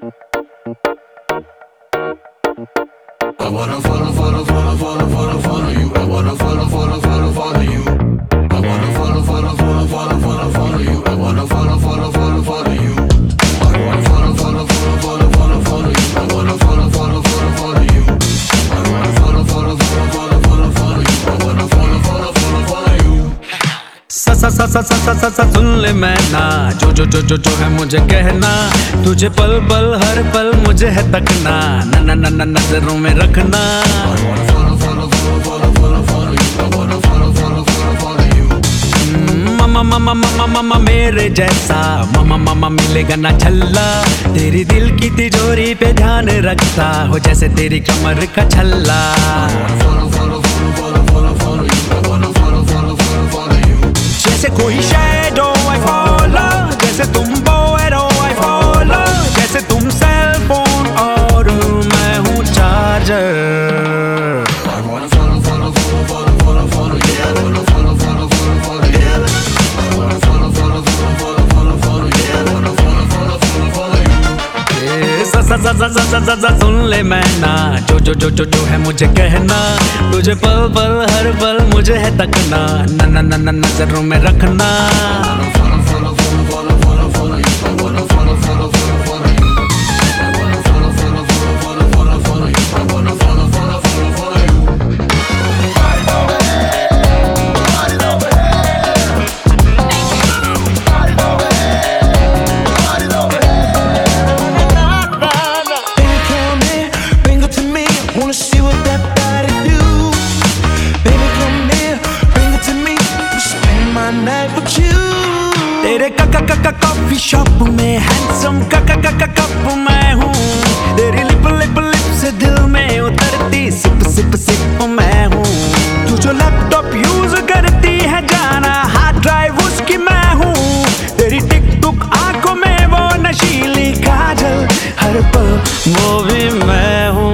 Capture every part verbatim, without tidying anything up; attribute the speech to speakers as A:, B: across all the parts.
A: I wanna follow, follow, follow, follow, follow, follow you. I wanna follow, follow, follow, follow you. I wanna follow, follow, follow, follow, follow, follow you. I wanna follow, follow, follow, follow you. I wanna follow, follow, follow, follow, follow, follow you. I wanna follow, follow, follow, follow you. I wanna follow, follow, follow, follow, follow, follow you. I wanna follow, follow, follow, follow you.
B: सा सा सा सा सा सा सा सा सुन ले मैना, जो जो जो जो जो है मुझे कहना, तुझे पल पल हर पल मुझे है तकना, न न न न नजरों में रखना। मामा मामा मामा मामा मेरे जैसा मामा मामा मिलेगा ना छल्ला, तेरी दिल की तिजोरी पे ध्यान रखता हो जैसे तेरी कमर का छल्ला। जैसे कोई शैडो आई फॉलो, जैसे तुम बोएरो आई फॉलो, जैसे तुम सेल फोन और मैं हूँ चार्जर। सा सा सा सा सा सा सुन ले मैना, जो जो जो जो जो है मुझे कहना, तुझे पल पल हर पल मुझे है तकना, न न न न नजरों में रखना। तेरे का का का का कॉफी शॉप में हैंडसम का का का का कप मैं हूँ, तेरी लिप लिप लिप से दिल में उतरती सिप सिप सिप मैं हूँ। तू जो लैपटॉप यूज करती है जाना, हार्ड ड्राइव उसकी मैं हूँ, तेरी टिक टुक आंखों में वो नशीली काजल, हर पल वो भी मैं हूँ।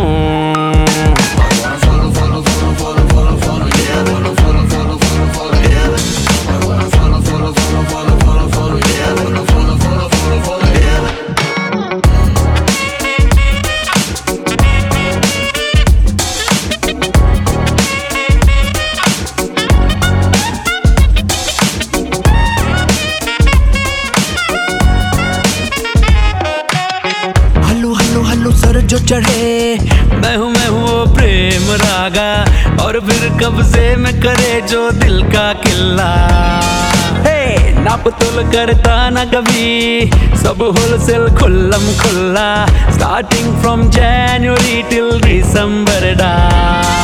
B: सर जो चढ़े मैं हूँ मैं हूँ वो प्रेम रागा, और फिर कब से मैं करे जो दिल का किल्ला। हे नाप तुल करता ना कभी, सब होलसेल खुल्लम खुल्ला, starting from January till December डा।